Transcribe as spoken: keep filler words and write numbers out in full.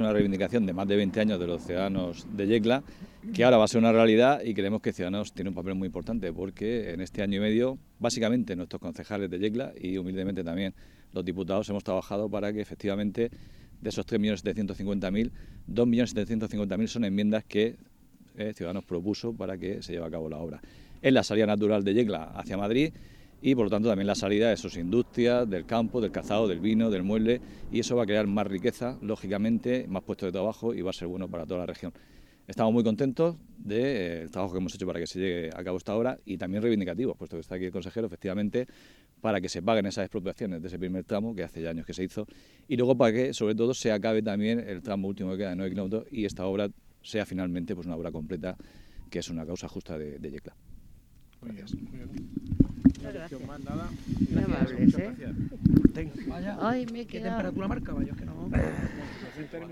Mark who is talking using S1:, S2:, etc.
S1: una reivindicación de más de veinte años de los ciudadanos de Yecla, que ahora va a ser una realidad y creemos que Ciudadanos tiene un papel muy importante, porque en este año y medio, básicamente nuestros concejales de Yecla y humildemente también los diputados hemos trabajado para que efectivamente de esos tres millones setecientos cincuenta mil, dos millones setecientos cincuenta mil son enmiendas que eh, Ciudadanos propuso para que se lleve a cabo la obra. Es la salida natural de Yecla hacia Madrid y por lo tanto también la salida de sus industrias, del campo, del cazado, del vino, del mueble, y eso va a crear más riqueza, lógicamente, más puestos de trabajo y va a ser bueno para toda la región. Estamos muy contentos del trabajo que hemos hecho para que se lleve a cabo esta obra y también reivindicativos, puesto que está aquí el consejero, efectivamente, para que se paguen esas expropiaciones de ese primer tramo, que hace ya años que se hizo, y luego para que, sobre todo, se acabe también el tramo último que queda de nueve kilómetros y esta obra sea finalmente pues, una obra completa, que es una causa justa de, de Yecla. Gracias.
S2: Muy bien.
S3: Muchas gracias.
S2: Más nada.
S3: Muy amables, ¿eh?
S2: Vaya.
S3: Ay, me he
S2: ¿Qué
S3: quedado...
S2: temperatura marcaba? Yo es que no...